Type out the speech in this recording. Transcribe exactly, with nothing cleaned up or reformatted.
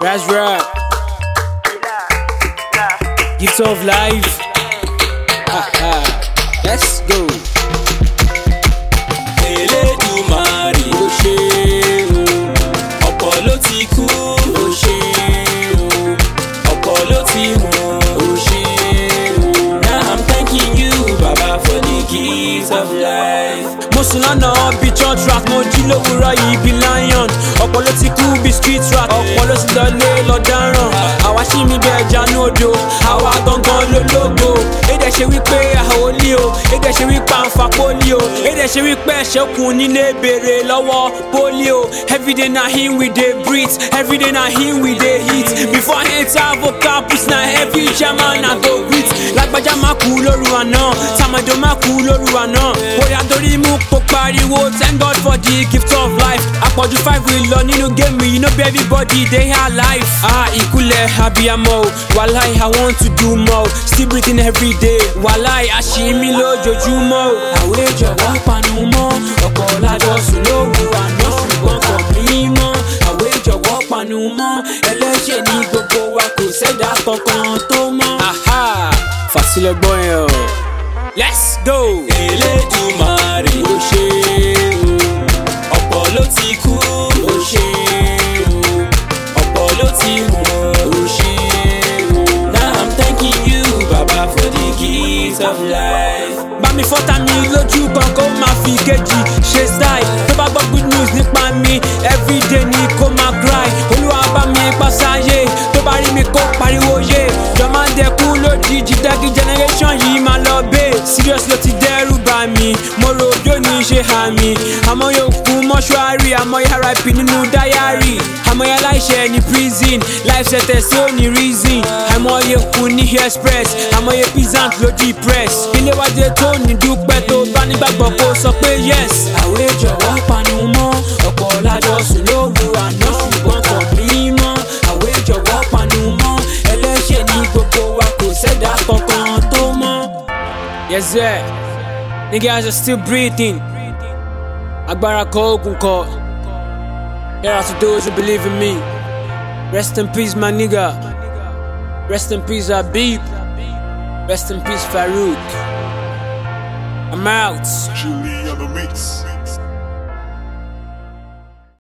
That's right. Gift of life. Let's go. Elédùmarè ó ṣé o, ọ̀pọ̀ ló ti kú ó ṣé o, ọ̀pọ̀ ló ti mọ̀ ó ṣé o. Now I'm thanking you, Baba, for the gift of life. Mo sùn lánàá bí church rat, mo jí lówùúrọ̀ yìí bí lion. Ọ̀pọ̀ ló ti kú bí street rat, ọ̀pọ̀ ló ti lọlé lọ dáràn. Àwa ṣì mí bí ẹja ní odò, àwa gangan lológo. Èdè ṣe wípé àwọn olí o, èdè ṣe wípé à ń fa pólí o, èdè ṣe wípé ẹ̀ṣẹ̀ kùn nílé béèrè lọ́wọ́ pólí o. Everyday na him we dey breathe, everyday na him we dey hit. Before I enter campus na every German I go greet. Lágbájá má kú lóru àná, Tàmàdó má kú lóru àná. Bóyá torí mú kó pariwo, thank God for the gift of life. Àpọ̀jù five we lọ nínú game mi, you know be everybody dey alive. Ah, ìkúlẹ̀ abiyamọ o, wàláì I want to do more, still breathing every day. Wàláì àṣìmí lójoojúmọ́ o. Àwẹ̀ jọ̀wọ́ panu mọ́, ọ̀pọ̀ lájọ sùn lóru àná ṣùgbọ́n kò ní mọ́. Àwẹ̀ jọ̀wọ́ panu mọ́, ẹlẹ́ṣẹ̀ ní gbogbo wa, kò sẹ́dá kankan tó mọ́. Aha, fàṣílẹ̀ gbọ́ yẹn o. Let's go. Elédùmarè ó ṣé o, ọ̀pọ̀ ló ti kú ó ṣé o, ọ̀pọ̀ ló ti mọ̀ ó ṣé o. Now I'm thanking you, Baba, for the gift of life. Bámi fọ́tà mi lójú kan kó máa fi kejì ṣe style. Tó bá gbọ́ good news nípa mi, everyday ni kó máa cry. Olúwa bá mi pàṣáyé, tó bá rí mi kó pariwo yé. Jọ máa dẹkú lójijì, dẹ́kí generation yìí máa lọ bẹ́ẹ̀. Serious ló ti dẹ́rù bá mi, mo rò bí ó ní ṣe àmì. Àmọ́ yóò kú mọ́ṣúárì, àmọ́ yà R I P nínú dáyárì. Àmọ́ yà láìṣẹ̀ ní prison, life ṣẹ̀tẹ̀ sí ò ní reason. Àmọ́ yẹ kú ní express, àmọ́ yẹ peasant lójú press. Ilé wájú tó ní dúpẹ́, tó bá nígbàgbọ́ kó sọ pé yes. Àwẹ̀ jọ̀wọ́ panu mọ́, ọ̀pọ̀ lájọ sùn lóru àná ṣùgbọ́n kò ní mọ́. Àwẹ̀ jọ̀wọ́ panu mọ́, ẹlẹ́ṣẹ̀ ní gbogbo wa, kò sẹ́dá kankan tó mọ́. Yes sir, niggas are still breathing. Agbára kọ ogun kọ. Here are to those who believe in me. Rest in peace my nigga. Rest in peace Habib. Rest in peace Farouk. I'm out. Julie on the mix.